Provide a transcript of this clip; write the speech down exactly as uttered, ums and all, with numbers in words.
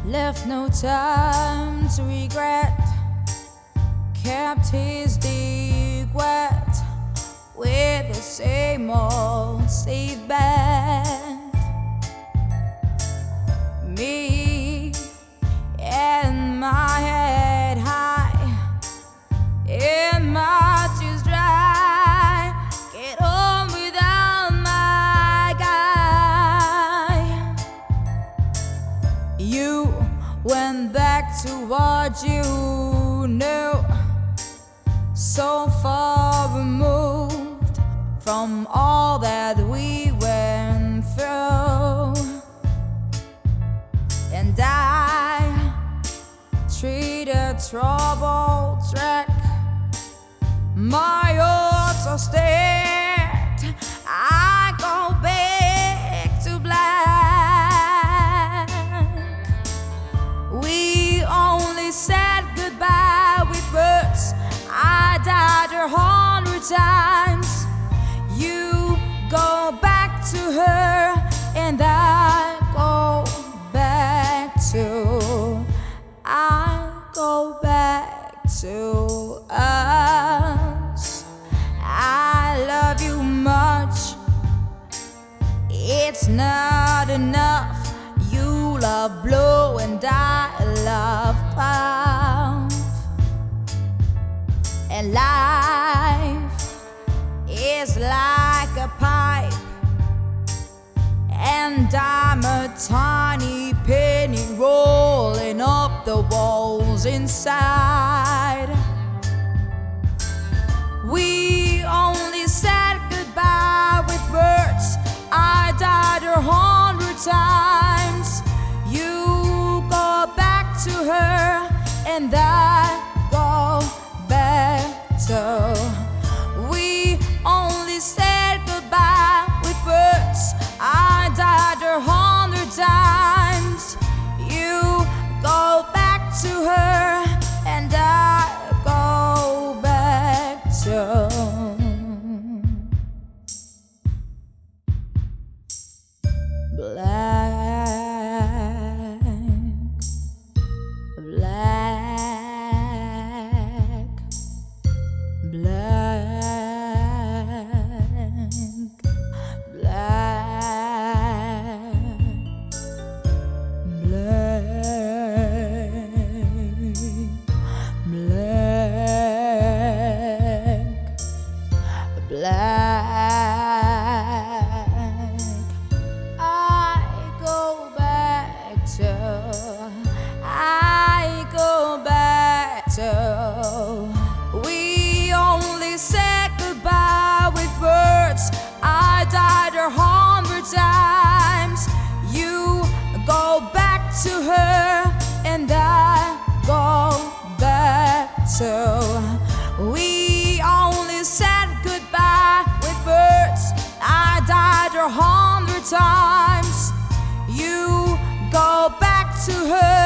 left no time to regret, kept his dick wet with the same old safe band. Me and my head high, and my tears dry, get on without my guy. You went back to what you knew, so far removed from all that we went through. And I treat a troubled track, my odds are stacked. I go back to black. We only said goodbye with words. I died a hundred times. You go back to her, and I go back to, I go back to us. I love you much, it's not enough. You love blue and I love puff. And life is like a pipe, and I'm a tiny penny rolling up the walls inside. We only said goodbye with words. I died a hundred times. You go back to her, and I go back to. We only said goodbye with words. I died a hundred times. You go back to her, and I go back to black, black, black, black, black. I go back to, I go back to. We only said goodbye with words. I died a hundred times. You go back to her, and I go back to. We only said goodbye with words. I died a hundred times. You go back to her.